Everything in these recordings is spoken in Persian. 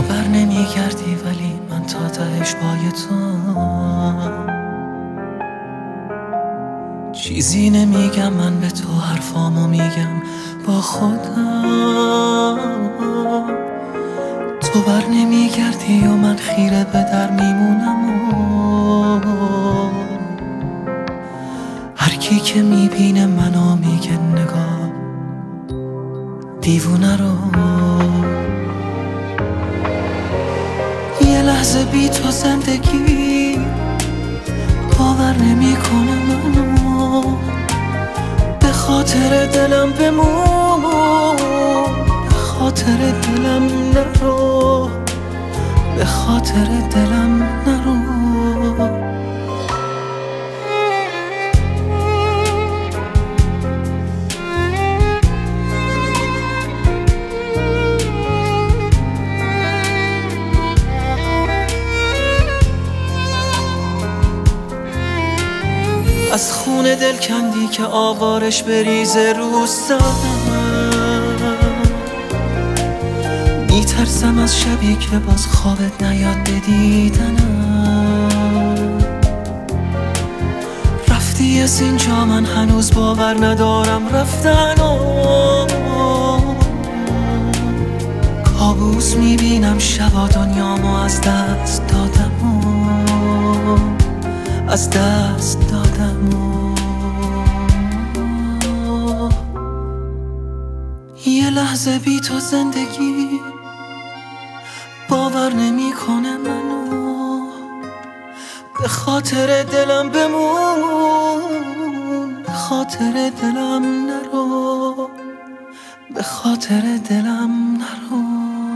بر نمیگردی ولی من تا تهش پای تو. چیزی نمیگم من به تو، حرفامو میگم با خودم. تو بر نمیگردی و من خیره به در میمونم و هر کی که میبینه منو میگه نگاه دیوونه رو. یه لحظه بی تو زندگی باور نمیکنه منو، به خاطر دلم بمون، به خاطر دلم نرو، به خاطر دلم نرو. از خون دل کندی که آوارش بریزه رو سرم. میترسم از شبی که باز خوابت نیاد به دیدنم. رفتی از اینجا من هنوز باور ندارم رفتنو. کابوس میبینم شبا دنیامو از دست دادم، از دست دادم. یه لحظه بی تو زندگی باور نمیکنه منو، به خاطر دلم بمون، به خاطر دلم نرو، به خاطر دلم نرو.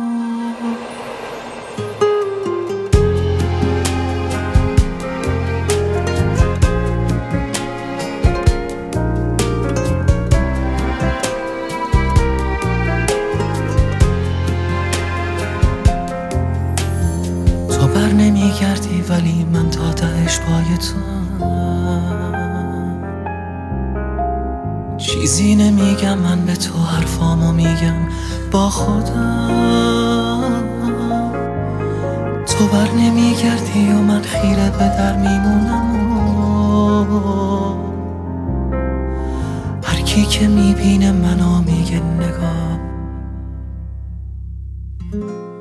بر نمیگردی ولی من تا تهش پای تو. چیزی نمیگم من به تو، حرفامو میگم با خودم. تو بر نمیگردی و من خیره به در میمونم و هر کی که میبینه منو میگه نگاه